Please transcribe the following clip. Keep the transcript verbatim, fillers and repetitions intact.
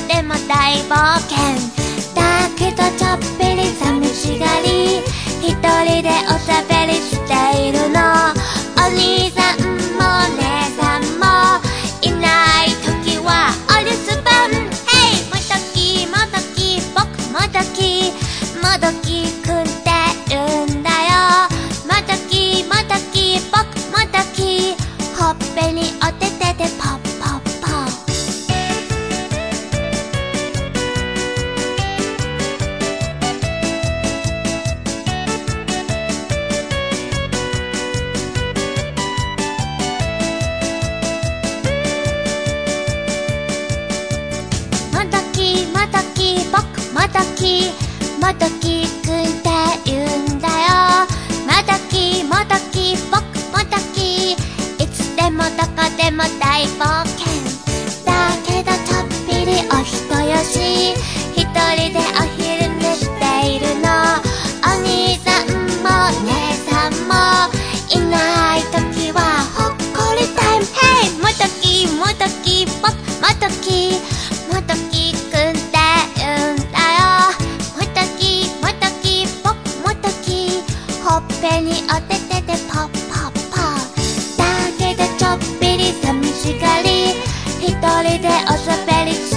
でも大冒険だけどちょっぴり寂しがり一人でおしゃべりしているのお兄さんも姉さんもいない時はお留守番 Hey もどきもどき僕もどきもどきくんって言うんだよもどきもどき僕もどきほっぺにおててでポッポッポもどきもどき僕もどきもどきくんって言うんだよもどきもどき僕もどきいつでもどこでも大冒険だけどちょっぴりお人よし一人でお昼寝しているのお兄さんも姉さんもいない時はほっこりタイム Hey もどきもどき僕もどきもどきくんって言うんだよもどきもどき僕もどきほっぺにおててでポッポッポだけどちょっぴり寂しがり一人でおしゃべり